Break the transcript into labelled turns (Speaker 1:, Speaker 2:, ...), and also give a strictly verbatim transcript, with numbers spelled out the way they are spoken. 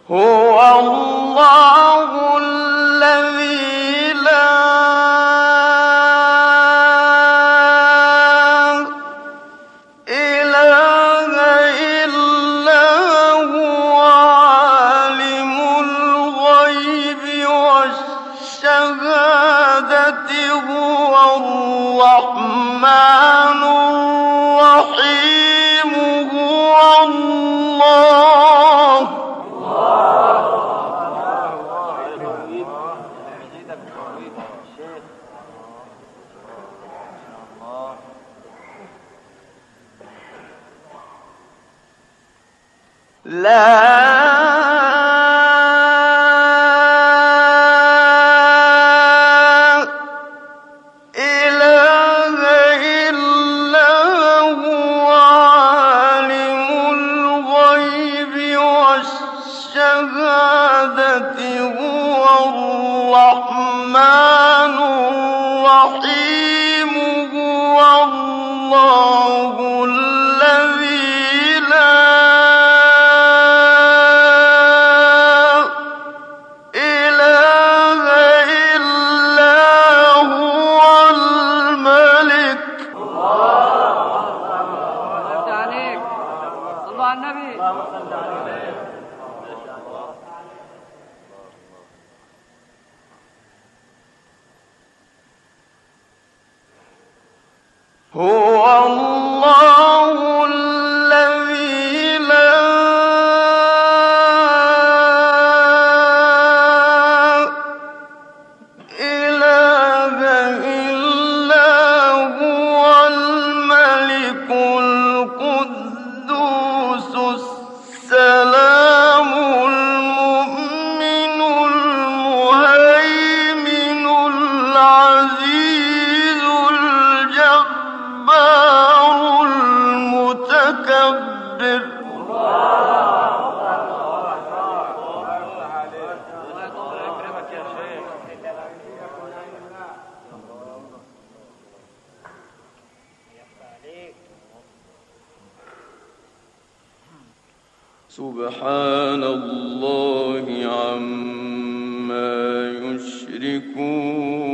Speaker 1: هو الله الذي لا إله إلا هو عالم الغيب والشهادة هو الرحمن الرحيم هو الله. لا إله إلا هو عالم الغيب والشهادة هو الرحمن الرحيم هو الله الذي لا هو الله الذي لا إله إلا هو الملك القدوس السلام المؤمن المهيمن العزيز الجبار المتكبر. سبحان الله عما يشركون.